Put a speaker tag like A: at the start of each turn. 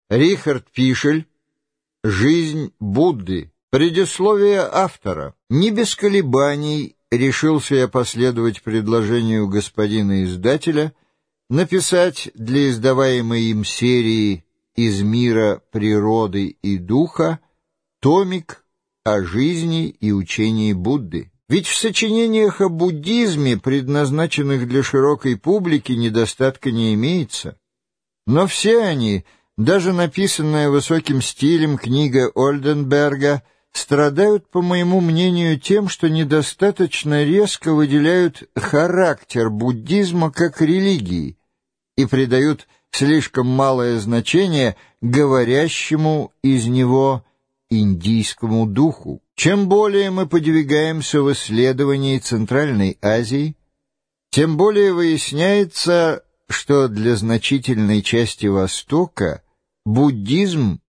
A: Рихард Пишель. Жизнь Будды. Предисловие автора. Не без колебаний решился я последовать предложению господина издателя написать для издаваемой им серии «Из мира природы и духа» томик о жизни и учении Будды. Ведь в сочинениях о буддизме, предназначенных для широкой публики, недостатка не имеется. Но все они, даже написанная высоким стилем книга Ольденберга, страдают, по моему мнению, тем, что недостаточно резко выделяют характер буддизма как религии и придают слишком малое значение говорящему из него индийскому духу. Чем более мы подвигаемся в исследовании Центральной Азии, тем более выясняется, что для значительной части Востока буддизм